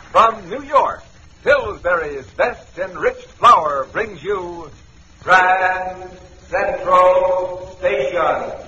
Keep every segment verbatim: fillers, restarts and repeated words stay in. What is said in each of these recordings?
From New York, Pillsbury's best enriched flour brings you Grand Central Station.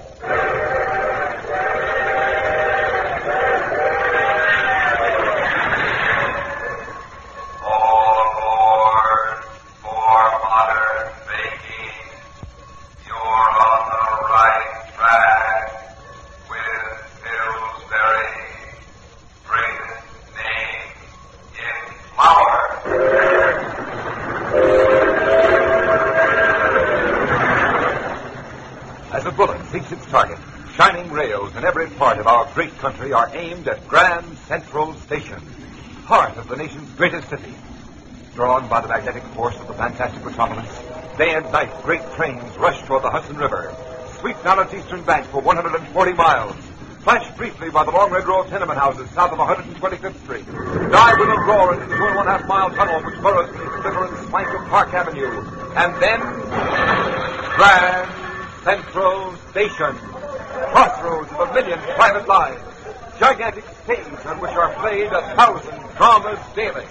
Its target. Shining rails in every part of our great country are aimed at Grand Central Station, heart of the nation's greatest city. Drawn by the magnetic force of the fantastic metropolis, day and night great trains rush toward the Hudson River, sweep down its eastern bank for one hundred forty miles, flash briefly by the long red row of tenement houses south of one hundred twenty-fifth Street, dive with a roar into the two and one half mile tunnel which burrows beneath the glitter and swank of Park Avenue, and then Grand Central Station, crossroads of a million private lives, gigantic stage on which are played a thousand dramas daily.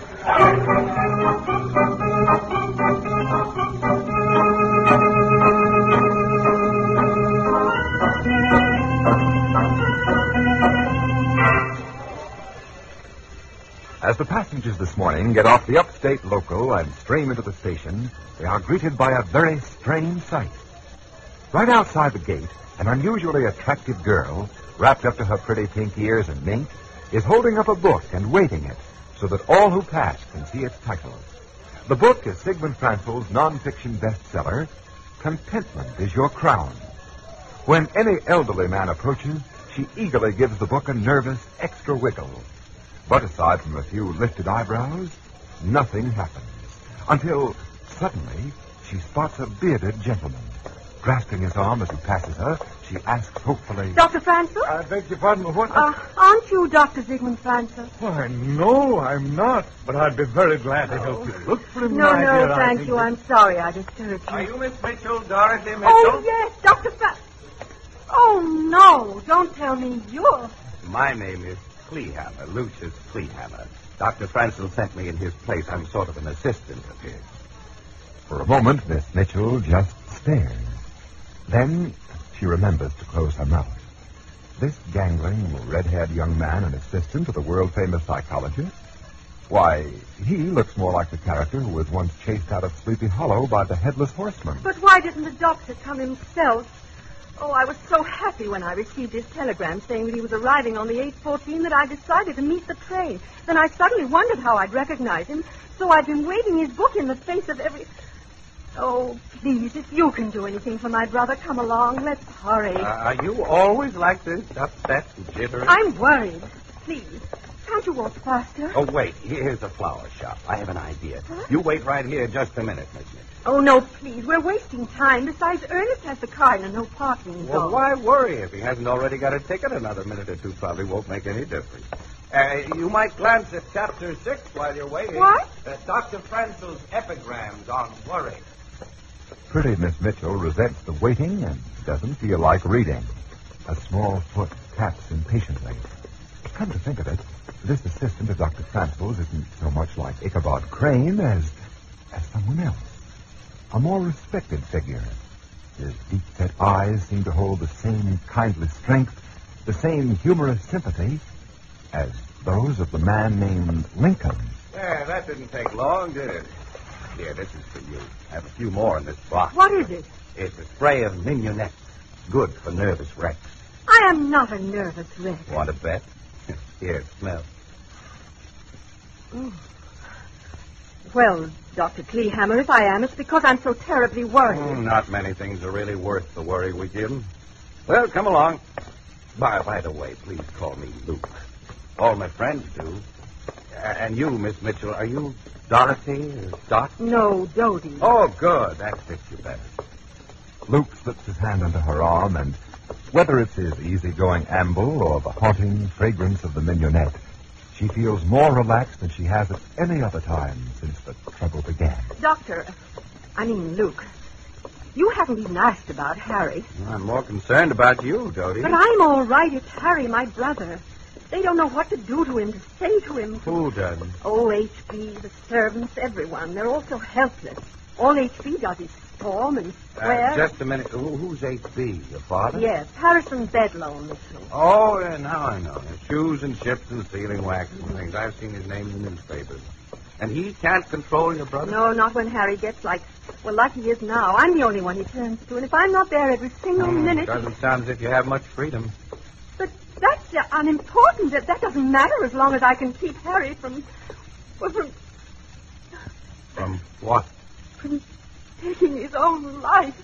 As the passengers this morning get off the upstate local and stream into the station, they are greeted by a very strange sight. Right outside the gate, an unusually attractive girl, wrapped up to her pretty pink ears in mink, is holding up a book and waving it so that all who pass can see its title. The book is Sigmund Fransel's non-fiction bestseller, Contentment is Your Crown. When any elderly man approaches, she eagerly gives the book a nervous extra wiggle. But aside from a few lifted eyebrows, nothing happens. Until, suddenly, she spots a bearded gentleman. Grasping his arm as he passes her, she asks hopefully, Doctor Fransel? I beg your pardon, what? Uh, aren't you Doctor Sigmund Fransel? Why, no, I'm not. But I'd be very glad to help you. Look for him, No, my no, dear, thank think you. that- I'm sorry I disturbed you. Are you Miss Mitchell, Dorothy Mitchell? Oh, yes, Doctor Fransel. Oh, no, don't tell me you're... My name is Kleehammer, Lucius Kleehammer. Doctor Fransel sent me in his place. I'm sort of an assistant of his. For a moment, Miss Mitchell just stares. Then she remembers to close her mouth. This gangling, red-haired young man, an assistant to the world-famous psychologist? Why, he looks more like the character who was once chased out of Sleepy Hollow by the Headless Horseman. But why didn't the doctor come himself? Oh, I was so happy when I received his telegram saying that he was arriving on the eight fourteen that I decided to meet the train. Then I suddenly wondered how I'd recognize him, so I've been waving his book in the face of every... Oh, please, if you can do anything for my brother, come along. Let's hurry. Uh, are you always like this, upset and jittery? I'm worried. Please, can't you walk faster? Oh, wait. Here's a flower shop. I have an idea. Huh? You wait right here just a minute, Miss Mitchell. Oh, no, please. We're wasting time. Besides, Ernest has the car and a no parking Well, zone. why worry? If he hasn't already got a ticket, another minute or two probably won't make any difference. Uh, you might glance at chapter six while you're waiting. What? Uh, Doctor Fransel's epigrams on worry. Pretty Miss Mitchell resents the waiting and doesn't feel like reading. A small foot taps impatiently. Come to think of it, this assistant of Doctor Fransel's isn't so much like Ichabod Crane as as someone else. A more respected figure. His deep-set eyes seem to hold the same kindly strength, the same humorous sympathy as those of the man named Lincoln. Yeah, that didn't take long, did it? Here, this is for you. I have a few more in this box. What is it? It's a spray of mignonette. Good for nervous wrecks. I am not a nervous wreck. Want to bet? Here, smell. Oh. Well, Doctor Kleehammer, if I am, it's because I'm so terribly worried. Mm, not many things are really worth the worry we give. Well, come along. By, by the way, please call me Luke. All my friends do. Uh, and you, Miss Mitchell, are you Dorothy or Dot? No, Dodie. Oh, good. That fits you better. Luke slips his hand under her arm, and whether it's his easygoing amble or the haunting fragrance of the mignonette, she feels more relaxed than she has at any other time since the trouble began. Doctor, I mean Luke, you haven't even asked about Harry. I'm more concerned about you, Dodie. But I'm all right. It's Harry, my brother. They don't know what to do to him, to say to him. Who doesn't? Oh, H B, the servants, everyone. They're all so helpless. All H B does is storm and swear. Uh, just a minute. Who, who's H B? Your father? Yes, Harrison Bedloe, Mitchell. Oh, yeah, now I know. Shoes and ships and sealing wax and things. I've seen his name in the newspapers. And he can't control your brother? No, not when Harry gets like, well, like he is now. I'm the only one he turns to, and if I'm not there every single Hmm, minute... Doesn't sound as if you have much freedom. But that's uh, unimportant. That, that doesn't matter as long as I can keep Harry from... Well, from... From what? From taking his own life.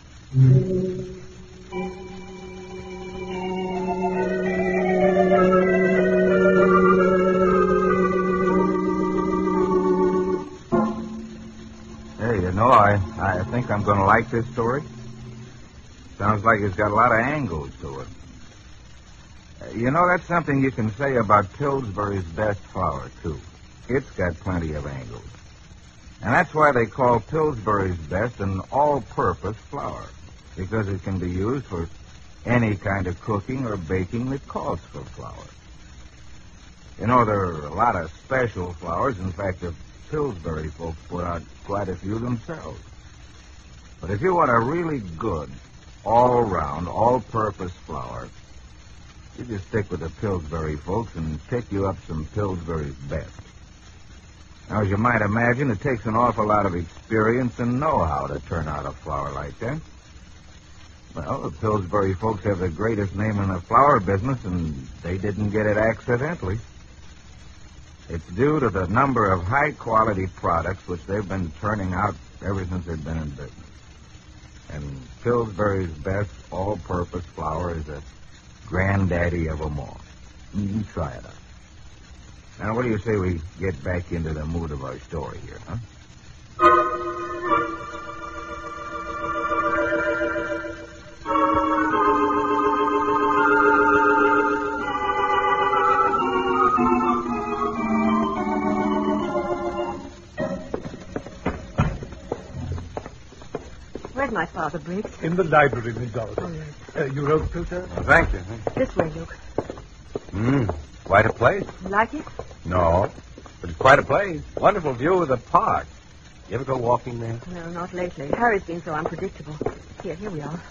Hey, you know, I, I think I'm going to like this story. Sounds like it's got a lot of angles to it. Uh, you know, that's something you can say about Pillsbury's best flour, too. It's got plenty of angles. And that's why they call Pillsbury's Best an all-purpose flour, because it can be used for any kind of cooking or baking that calls for flour. You know, there are a lot of special flours. In fact, the Pillsbury folks put out quite a few themselves. But if you want a really good, all-round, all-purpose flour, you just stick with the Pillsbury folks and pick you up some Pillsbury's Best. Now, as you might imagine, it takes an awful lot of experience and know-how to turn out a flour like that. Well, the Pillsbury folks have the greatest name in the flour business, and they didn't get it accidentally. It's due to the number of high-quality products which they've been turning out ever since they've been in business. And Pillsbury's Best all-purpose flour is a granddaddy of them all. You try it out. Now, what do you say we get back into the mood of our story here, huh? Where's my father, Briggs? In the library, Miss Dorothy. Oh, yes. Uh, you wrote to, sir? Well, thank you. This way, Luke. Hmm. Quite a place. You like it? No, but it's quite a place. Wonderful view of the park. You ever go walking there? No, not lately. Harry's been so unpredictable. Here, here we are.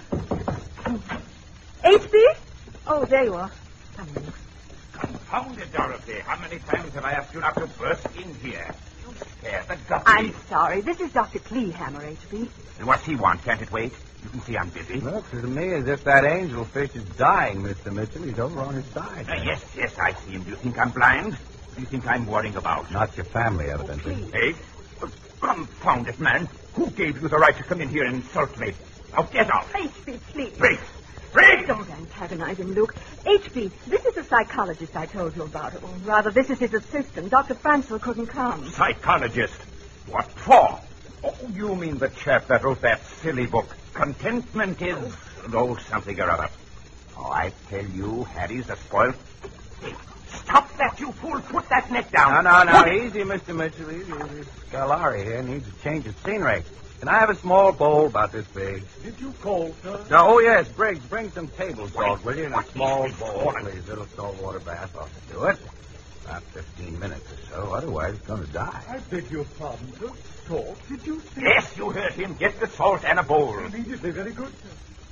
H B? Oh, there you are. Come in, Luke. Confound it, Dorothy. How many times have I asked you not to burst in here? You scare the guppy. I'm sorry. This is Doctor Kleehammer, H B. And what's he want? Can't it wait? You can see I'm busy. Looks to me as if that angelfish is dying, Mister Mitchell. He's over on his side. Uh, yes, yes, I see him. Do you think I'm blind? What do you think I'm worrying about? Not your family, evidently. Hey? Oh, confound it, man. Who gave you the right to come in here and insult me? Now get out. H B, please. Briggs! Briggs! Don't antagonize him, Luke. H B, this is the psychologist I told you about. Or rather, this is his assistant. Doctor Fransel couldn't come. Psychologist? What for? Oh, you mean the chap that wrote that silly book, Contentment is... Oh, something or other. Oh, I tell you, Harry's a spoiled... Hey, stop that, you fool. Put that net down. No, no, no. Put it- Easy, Mister Mitchell. Easy. This Scolari here needs a change of scenery. Can I have a small bowl about this big? Did you call, sir? No, oh, yes. Briggs, bring some table salt, will you? In a What small is this bowl, for? please. Little saltwater bath ought to do it. About fifteen minutes or so. Otherwise, it's going to die. I beg your pardon, sir. Salt? Did you say? Yes, you heard him. Get the salt and a bowl. Immediately. Very good, sir.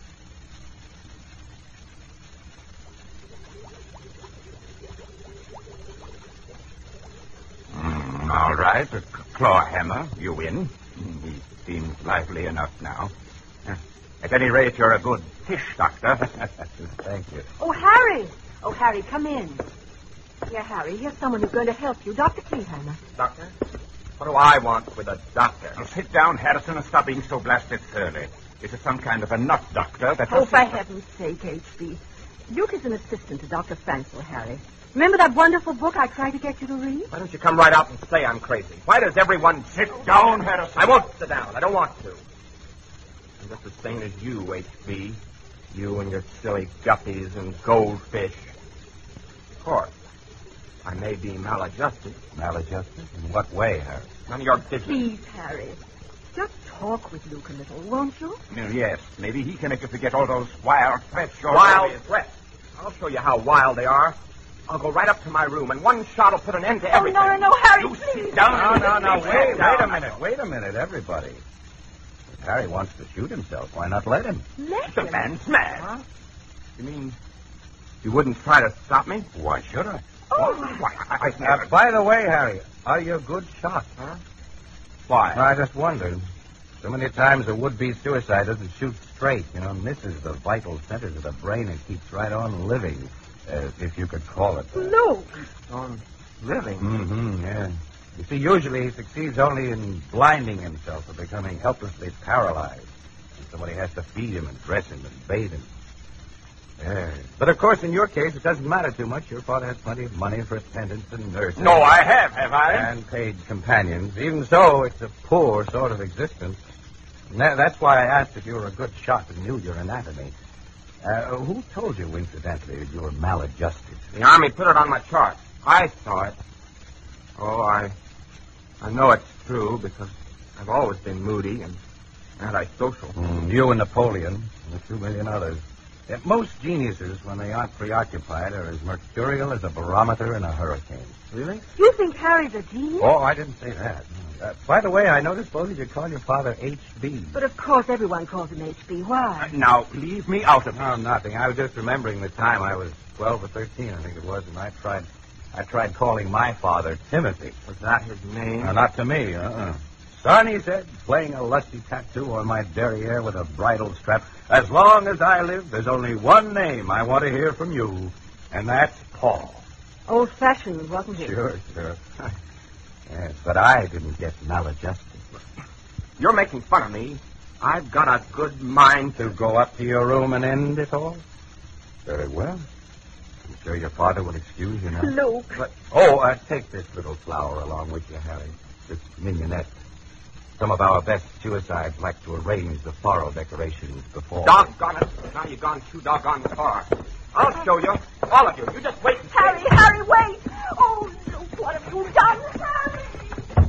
Mm, all right. A claw hammer. You win. He seems lively enough now. Uh, At any rate, you're a good fish doctor. Thank you. Oh, Harry. Oh, Harry, come in. Here, Harry, here's someone who's going to help you. Doctor Kleehammer. Doctor? What do I want with a doctor? Now, sit down, Harrison, and stop being so blasted surly. This is some kind of a nut doctor that... Oh, for heaven's sake, H B. Luke is an assistant to Doctor Fransel, Harry. Remember that wonderful book I tried to get you to read? Why don't you come right out and say I'm crazy? Why does everyone... Sit down, Harrison. I won't sit down. I don't want to. I'm just as sane as you, H B. You and your silly guppies and goldfish. Of course, I may be maladjusted. Maladjusted? In what way, Harry? None of your business. Please, Harry. Just talk with Luke a little, won't you? Uh, yes, maybe he can make you forget all those wild threats you're Wild always- threats. I'll show you how wild they are. I'll go right up to my room, and one shot will put an end to Oh, everything. no, no, no, Harry, You please. sit down. No, no, no. Sit Wait, down. wait a minute. Wait a minute, everybody. If Harry wants to shoot himself, why not let him? Let The him. man's mad. Huh? You mean you wouldn't try to stop me? Why should I? Oh, Why, I, I Uh, never... by the way, Harry, are you a good shot? Huh? Why? I just wondered. So many times a would-be suicide doesn't shoot straight, you know, misses the vital centers of the brain and keeps right on living, uh, if you could call it that. Luke. On living. Mm-hmm, yeah. You see, usually he succeeds only in blinding himself or becoming helplessly paralyzed. And somebody has to feed him and dress him and bathe him. Yeah. But, of course, in your case, it doesn't matter too much. Your father has plenty of money for attendants and nurses. No, I have, have I? And paid companions. Even so, it's a poor sort of existence. And that, that's why I asked if you were a good shot and knew your anatomy. Uh, who told you, incidentally, that you were maladjusted? The Army put it on my chart. I saw it. Oh, I I know it's true because I've always been moody and antisocial. Mm, you and Napoleon and a few million others. Yet most geniuses, when they aren't preoccupied, are as mercurial as a barometer in a hurricane. Really? You think Harry's a genius? Oh, I didn't say that. Uh, by the way, I noticed both of you call your father H B But of course everyone calls him H B. Why? Now, leave me out of Oh, nothing. I was just remembering the time I was twelve or thirteen, I think it was, and I tried I tried calling my father Timothy. Was that his name? No, not to me, uh-uh. Son, he said, playing a lusty tattoo on my derriere with a bridle strap. As long as I live, there's only one name I want to hear from you, and that's Paul. Old-fashioned, wasn't he? Sure, sure. Yes, but I didn't get maladjusted. You're making fun of me. I've got a good mind To go up to your room and end it all? Very well. I'm sure your father will excuse you now. Luke. But, oh, uh, take this little flower along with you, Harry. This mignonette. Some of our best suicides like to arrange the floral decorations before. Doggone it. Now you've gone too doggone far. I'll show you. All of you. You just wait and see. Harry, Harry, wait! Oh, Luke, what have you done, Harry?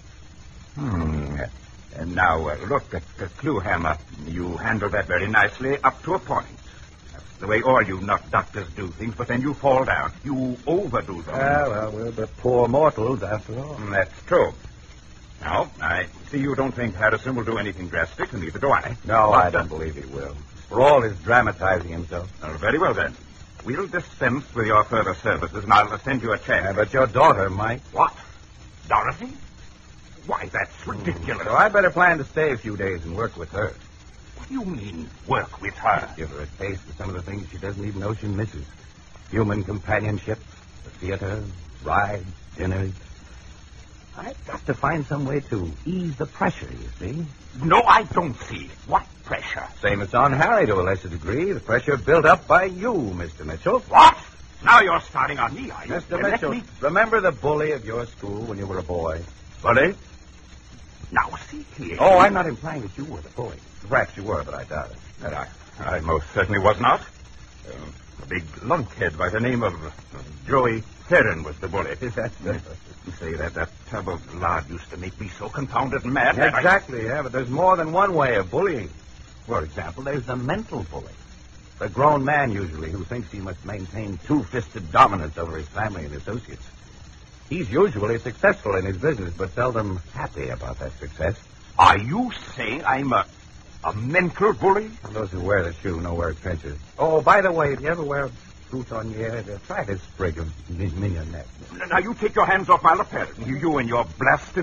Hmm. And now, uh, look at the clue hammer. You handle that very nicely up to a point. That's the way all you nut doctors do things, but then you fall down. You overdo them. Ah, well, we're but poor mortals after all. Mm, That's true. Now, I see you don't think Harrison will do anything drastic, and neither do I. No, But, I uh, don't believe he will. For all his dramatizing himself. Oh, very well, then. We'll dispense with your further services, and I'll send you a check. Yeah, but your daughter might. What? Dorothy? Why, that's ridiculous. So I better plan to stay a few days and work with her. What do you mean, work with her? Give her a taste of some of the things she doesn't even know she misses. Human companionship, the theater, rides, dinners. I've got to find some way to ease the pressure, you see. No, I don't see it. What pressure? Same as on Harry to a lesser degree. The pressure built up by you, Mister Mitchell. What? Now you're starting on me, are you? Mister Well, let Mitchell, me- remember the bully of your school when you were a boy? Bully? Now, see here. Oh, I'm not implying that you were the bully. Perhaps you were, but I doubt it. And I, I most certainly was not. Uh, a big lunkhead by the name of uh, Joey Theron was the bully. Is that so? You say that that tub of lard used to make me so confounded mad. that I- Exactly, yeah, but there's more than one way of bullying. For example, there's the mental bully. The grown man, usually, who thinks he must maintain two-fisted dominance over his family and associates. He's usually successful in his business, but seldom happy about that success. Are you saying I'm a, a mental bully? And those who wear the shoe know where it pinches. Oh, by the way, if you ever wear a boutonniere, try this sprig of mi- mignonette. Now, you take your hands off my lapel. You, you and your blasted...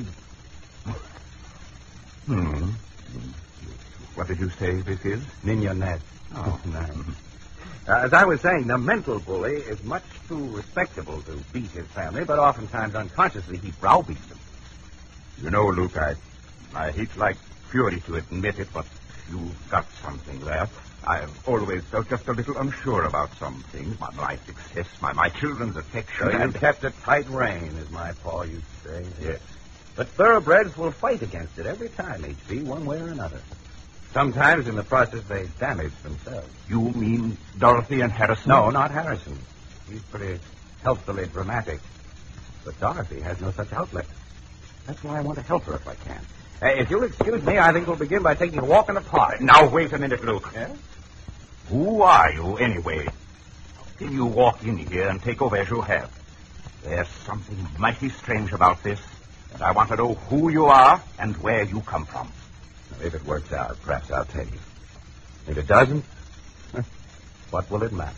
Hmm. What did you say this is? Mignonette. Oh, no. Uh, as I was saying, the mental bully is much too respectable to beat his family, but oftentimes unconsciously he browbeats them. You know, Luke, I, I hate like fury to admit it, but you've got something there. I've always felt just a little unsure about some things. My, my success, my, my children's affection. So and- you've kept a tight rein, as my pa used to say. Yes. But thoroughbreds will fight against it every time, H B, one way or another. Sometimes in the process they damage themselves. You mean Dorothy and Harrison? No, not Harrison. He's pretty healthily dramatic. But Dorothy has no such outlet. That's why I want to help her if I can. Uh, if you'll excuse me, I think we'll begin by taking a walk in the park. Now, wait a minute, Luke. Yeah? Who are you, anyway? till you walk in here and take over as you have. There's something mighty strange about this, and I want to know who you are and where you come from. If it works out, perhaps I'll tell you. If it doesn't, what will it matter?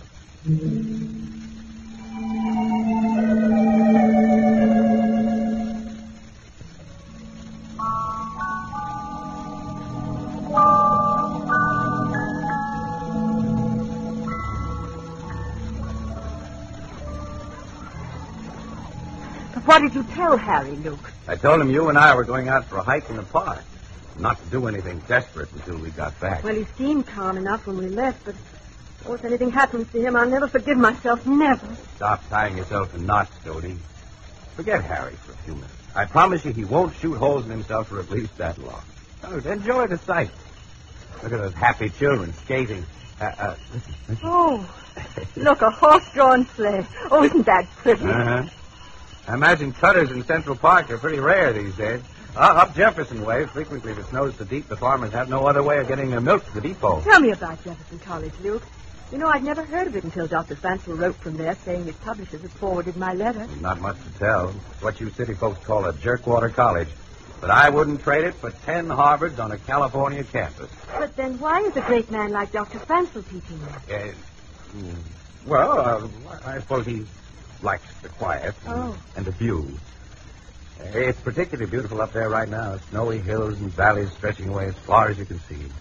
What did you tell Harry, Luke? I told him you and I were going out for a hike in the park. Not to do anything desperate until we got back. Well, he seemed calm enough when we left, but oh, if anything happens to him, I'll never forgive myself. Never. Stop tying yourself in knots, Dodie. Forget Harry for a few minutes. I promise you he won't shoot holes in himself for at least that long. Oh, enjoy the sight. Look at those happy children skating. Uh, uh, listen, listen. Oh, look, a horse-drawn sleigh. Oh, isn't that pretty? Uh-huh. I imagine cutters in Central Park are pretty rare these days. Uh, up Jefferson Way, frequently if it snows so deep, the farmers have no other way of getting their milk to the depot. Tell me about Jefferson College, Luke. You know, I'd never heard of it until Doctor Fansel wrote from there saying his publishers had forwarded my letter. Not much to tell. It's what you city folks call a jerkwater college. But I wouldn't trade it for ten Harvards on a California campus. But then why is a great man like Doctor Fansel teaching there? Uh, well, uh, I suppose he likes the quiet and, oh. and the view. It's particularly beautiful up there right now. Snowy hills and valleys stretching away as far as you can see.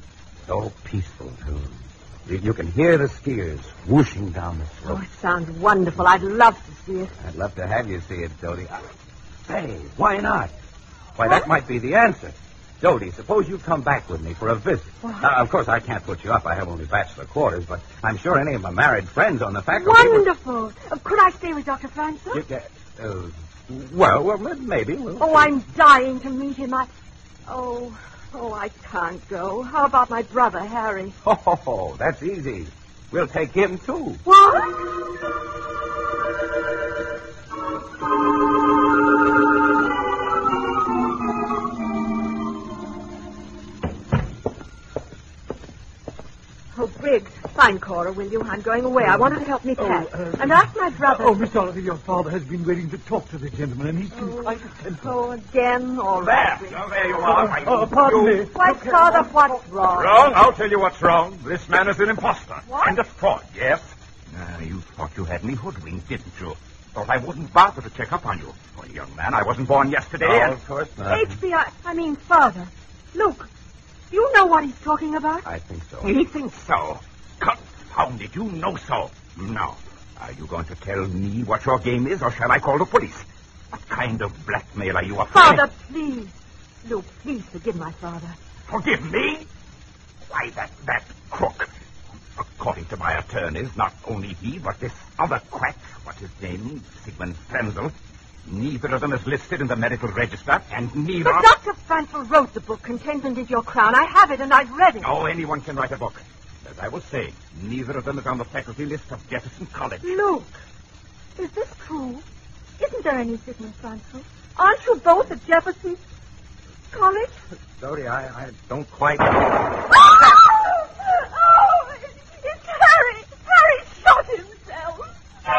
So peaceful, too. You, you can hear the skiers whooshing down the slope. Oh, it sounds wonderful. I'd love to see it. I'd love to have you see it, Dodie. I, say, why not? Why, that might be the answer. Dodie, suppose you come back with me for a visit. Now, of course, I can't put you up. I have only bachelor quarters, but I'm sure any of my married friends on the faculty... Wonderful. Would... Uh, could I stay with Doctor Fansel? You, uh, uh, well, well, maybe. We'll oh, see. I'm dying to meet him. I... Oh, oh, I can't go. How about my brother, Harry? Oh, that's easy. We'll take him, too. What? Oh, Briggs, find Cora, will you? I'm going away. I want her to help me pack. Oh, uh, and ask my brother... Oh, Miss Oliver, your father has been waiting to talk to the gentleman, and he's been oh, quite attentive. Oh, again? All There. right. Briggs. Oh, there you are. Oh, oh, pardon me. Why, Father, what's wrong? Wrong? I'll tell you what's wrong. This man is an imposter. What? And a fraud, yes. Uh, you thought you had me hoodwinked, didn't you? Thought I wouldn't bother to check up on you. Well, young man, I wasn't born yesterday. Oh, and... of course not. H B I, I mean, Father. Luke, you know what he's talking about? I think so. He thinks so. Confound it, you know so. Now, are you going to tell me what your game is, or shall I call the police? What kind of blackmail are you up to? Father, please. Luke, please forgive my father. Forgive me? Why, that, that crook. According to my attorneys, not only he, but this other quack, what's his name, Sigmund Frenzel, neither of them is listed in the medical register, and neither... But Doctor Fransel wrote the book, Contentment is Your Crown. I have it, and I've read it. Oh, anyone can write a book. As I was saying, neither of them is on the faculty list of Jefferson College. Luke, is this true? Isn't there any Sigmund Fransel? Aren't you both at Jefferson College? Dodie, I, I don't quite... Oh! Oh! It's Harry! Harry shot himself!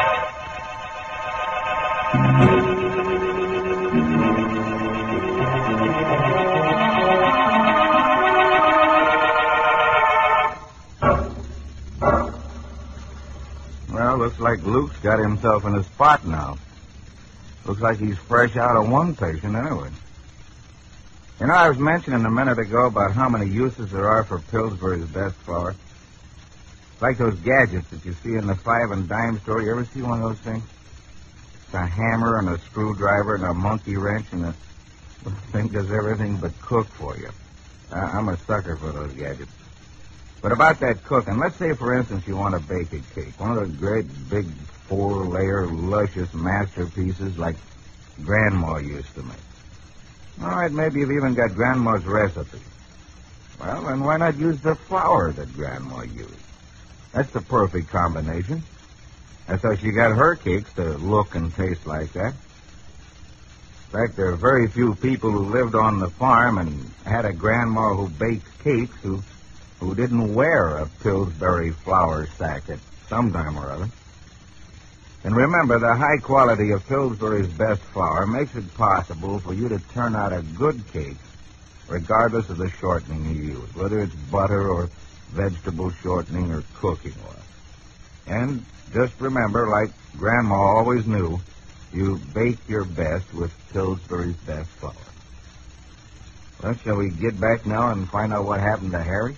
Well, looks like Luke's got himself in a spot now. Looks like he's fresh out of one patient anyway. You know, I was mentioning a minute ago about how many uses there are for Pillsbury's best flour. It's like those gadgets that you see in the five and dime store. You ever see one of those things? It's a hammer and a screwdriver and a monkey wrench, and the thing does everything but cook for you. I- I'm a sucker for those gadgets. But about that cooking, let's say, for instance, you want to bake a cake. One of those great, big, four-layer, luscious masterpieces like Grandma used to make. All right, maybe you've even got Grandma's recipe. Well, then why not use the flour that Grandma used? That's the perfect combination. That's how she got her cakes to look and taste like that. In fact, there are very few people who lived on the farm and had a grandma who baked cakes who... who didn't wear a Pillsbury flour sack at sometime or other. And remember, the high quality of Pillsbury's best flour makes it possible for you to turn out a good cake, regardless of the shortening you use, whether it's butter or vegetable shortening or cooking oil. And just remember, like Grandma always knew, you bake your best with Pillsbury's best flour. Well, shall we get back now and find out what happened to Harry?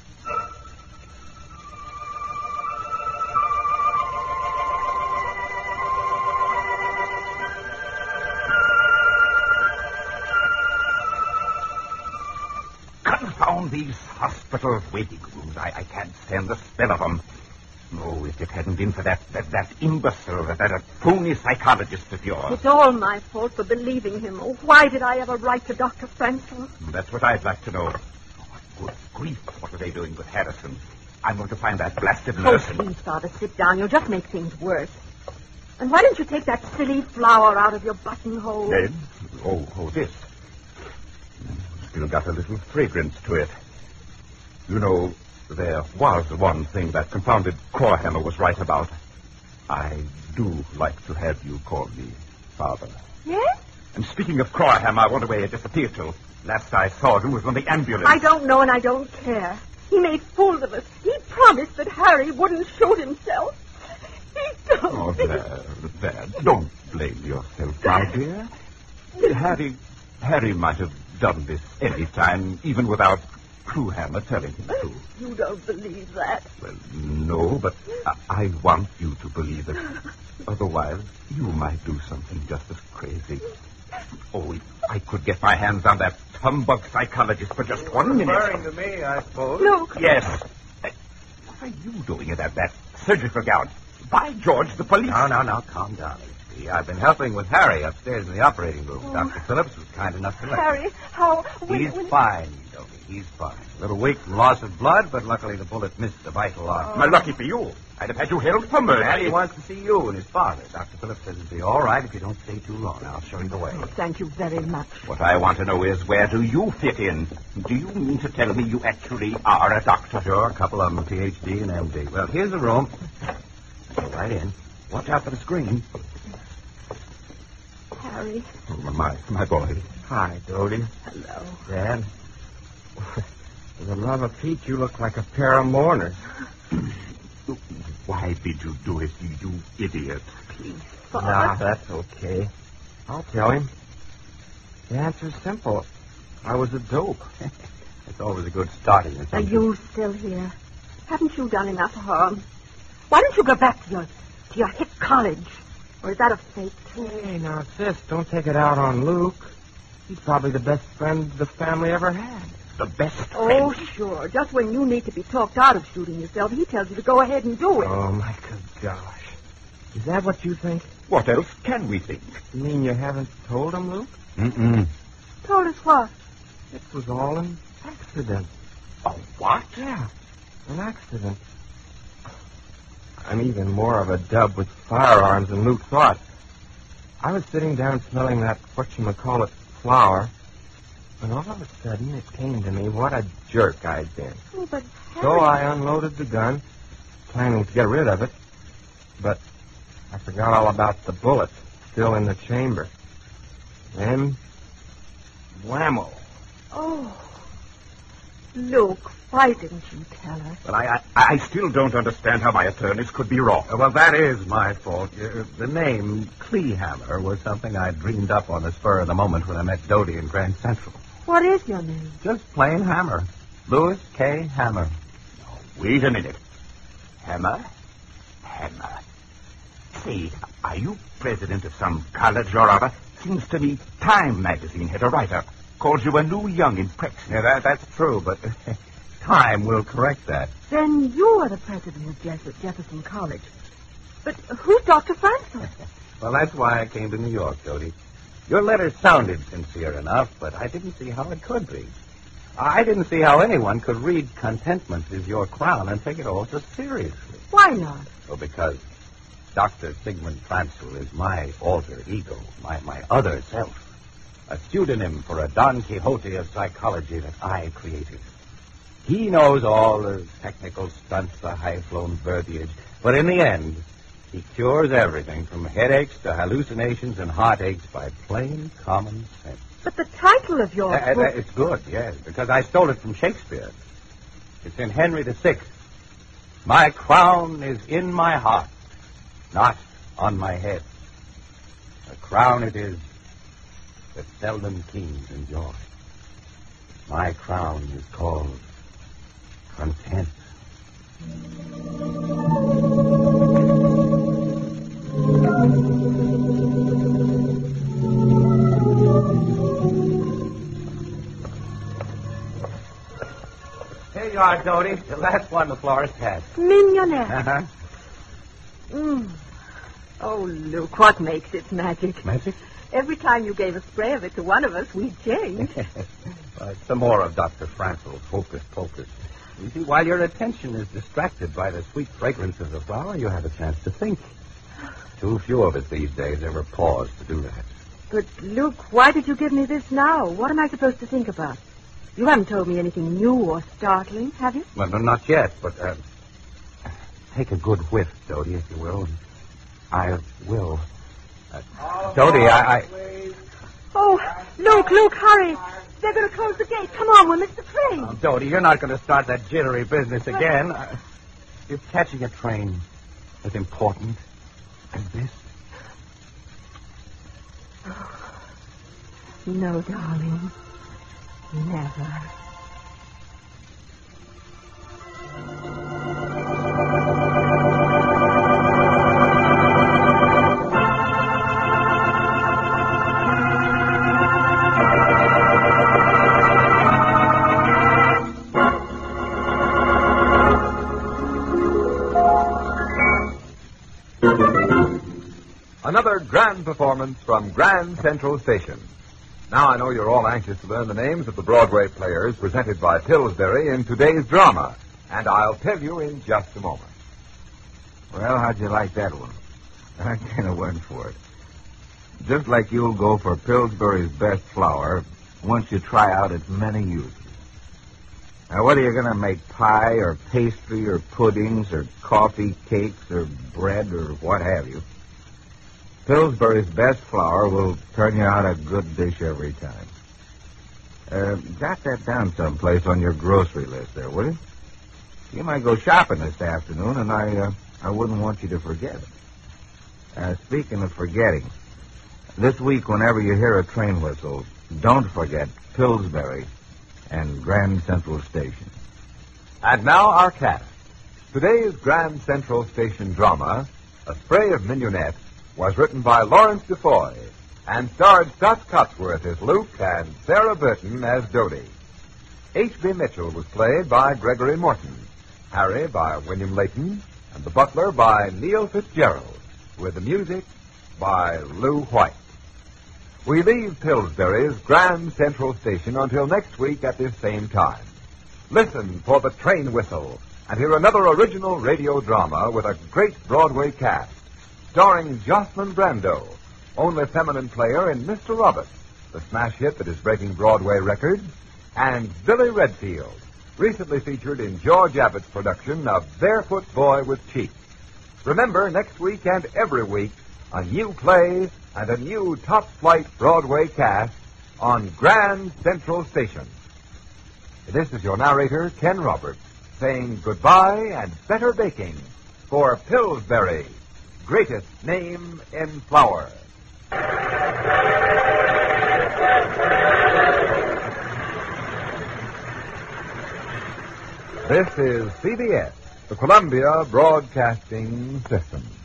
Confound these hospital waiting rooms. I, I can't stand the smell of them. No, if it hadn't been for that, that, that imbecile, that, that phony psychologist of yours. It's all my fault for believing him. Oh, why did I ever write to Doctor Fransel? That's what I'd like to know. Oh, good grief, what are they doing with Harrison? I'm going to find that blasted Oh, nurse. please, Father, sit down. You'll just make things worse. And why don't you take that silly flower out of your buttonhole? Then? Oh, oh, this. Still got a little fragrance to it. You know, there was one thing that confounded Corehammer was right about. I do like to have you call me Father. Yes? And speaking of Corehammer, I wonder where he disappeared to. Last I saw him was on the ambulance. I don't know and I don't care. He made fools of us. He promised that Harry wouldn't shoot himself. He don't. Oh, there, there. Don't blame yourself, my dear. Harry, Harry might have done this any time, even without Crewhammer telling him to. You don't believe that. Well, no, but I, I want you to believe it. Otherwise, you might do something just as crazy. Oh, if I could get my hands on that humbug psychologist for just one minute. Referring to me, I suppose. Luke. Yes. Uh, what are you doing in that, that surgical gown? By George, the police... No, no, no, calm down, H P. I've been helping with Harry upstairs in the operating room. Oh. Doctor Phillips was kind enough to let me. Harry, how... When, He's when... fine, Dopey. He's fine. A little weak from loss of blood, but luckily the bullet missed the vital artery. Well, lucky for you. I'd have had you held for murder. Daddy wants to see you and his father. Doctor Phillips says it'll be all right if you don't stay too long. I'll show you the way. Oh, thank you very much. What I want to know is, where do you fit in? Do you mean to tell me you actually are a doctor? Sure, a couple of them, P H D and M D. Well, here's the room. Go right in. Watch out for the screen. Harry. Oh, my, my boy. Hi, Dodie. Hello. Dad. For the love of Pete, you look like a pair of mourners. Why did you do it, you idiot? Please, Father. Nah, that's okay. I'll tell him. The answer's simple. I was a dope. It's always a good starting. Are you still here? Haven't you done enough harm? Why don't you go back to your to your hit college? Or is that a fake too? Hey, now, sis, don't take it out on Luke. He's probably the best friend the family ever had. The best friend. Oh, sure. Just when you need to be talked out of shooting yourself, he tells you to go ahead and do it. Oh, my good gosh. Is that what you think? What else can we think? You mean you haven't told him, Luke? Mm-mm. Told us what? It was all an accident. A what? Yeah, an accident. I'm even more of a dub with firearms than Luke thought. I was sitting down smelling that whatchamacallit flower, and all of a sudden it came to me what a jerk I'd been. Oh, but Harry... So I unloaded the gun, planning to get rid of it, but I forgot all about the bullet still in the chamber. Then, whammo. Oh, Luke, why didn't you tell us? Well, I, I, I still don't understand how my attorneys could be wrong. Well, that is my fault. Uh, the name Kleehammer was something I dreamed up on the spur of the moment when I met Dodie in Grand Central. What is your name? Just plain Hammer. Louis K. Hammer. Oh, wait a minute. Hammer? Hammer. Say, are you president of some college or other? Seems to me Time magazine had a write-up. Called you a new young in Prexy. Yeah, that, that's true, but Time will correct that. Then you are the president of Jeff- Jefferson College. But who's Doctor Fransel? Well, that's why I came to New York, Dodie. Your letter sounded sincere enough, but I didn't see how it could be. I didn't see how anyone could read Contentment is Your Crown and take it all so seriously. Why not? Well, because Doctor Sigmund Fransel is my alter ego, my, my other self. A pseudonym for a Don Quixote of psychology that I created. He knows all the technical stunts, the high-flown verbiage. But in the end, he cures everything from headaches to hallucinations and heartaches by plain common sense. But the title of your Uh, book... uh, it's good, yes, because I stole it from Shakespeare. It's in Henry the Sixth. My crown is in my heart, not on my head. A crown it is that seldom kings enjoy. My crown is called content. Here you are, Dodie. The last one the florist had. Mignonette. Uh-huh. Mm. Oh, Luke, what makes its magic? Magic? Every time you gave a spray of it to one of us, we'd change. Well, it's some more of Doctor Frankel's hocus pocus. You see, while your attention is distracted by the sweet fragrance of the flower, you have a chance to think. Too few of us these days ever pause to do that. But, Luke, why did you give me this now? What am I supposed to think about? You haven't told me anything new or startling, have you? Well, no, not yet, but uh, take a good whiff, Dodie, if you will. I will. Uh, Dodie, I... I... Oh, Luke, Luke, hurry. They're going to close the gate. Come on, we'll miss the train. Oh, Dodie, you're not going to start that jittery business again. Uh, if catching a train as important as this... No, darling. Never. Another grand performance from Grand Central Station. Now I know you're all anxious to learn the names of the Broadway players presented by Pillsbury in today's drama, and I'll tell you in just a moment. Well, how'd you like that one? I kind of went for it. Just like you'll go for Pillsbury's best flour once you try out its many uses. Now, whether you're going to make pie or pastry or puddings or coffee cakes or bread or what have you, Pillsbury's best flour will turn you out a good dish every time. Uh, jot that down someplace on your grocery list there, will you? You might go shopping this afternoon, and I uh, I wouldn't want you to forget it. Uh, speaking of forgetting, this week, whenever you hear a train whistle, don't forget Pillsbury and Grand Central Station. And now our cast. Today's Grand Central Station drama, A Spray of Mignonette, was written by Lawrence Defoe and starred Scott Cotsworth as Luke and Sarah Burton as Dodie. H B. Mitchell was played by Gregory Morton, Harry by William Layton, and the butler by Neil Fitzgerald, with the music by Lou White. We leave Pillsbury's Grand Central Station until next week at this same time. Listen for the train whistle and hear another original radio drama with a great Broadway cast, starring Jocelyn Brando, only feminine player in Mister Robert, the smash hit that is breaking Broadway records, and Billy Redfield, recently featured in George Abbott's production of Barefoot Boy with Cheek. Remember, next week and every week, a new play and a new top-flight Broadway cast on Grand Central Station. This is your narrator, Ken Roberts, saying goodbye and better baking for Pillsbury, greatest name in flour. This is C B S, the Columbia Broadcasting System.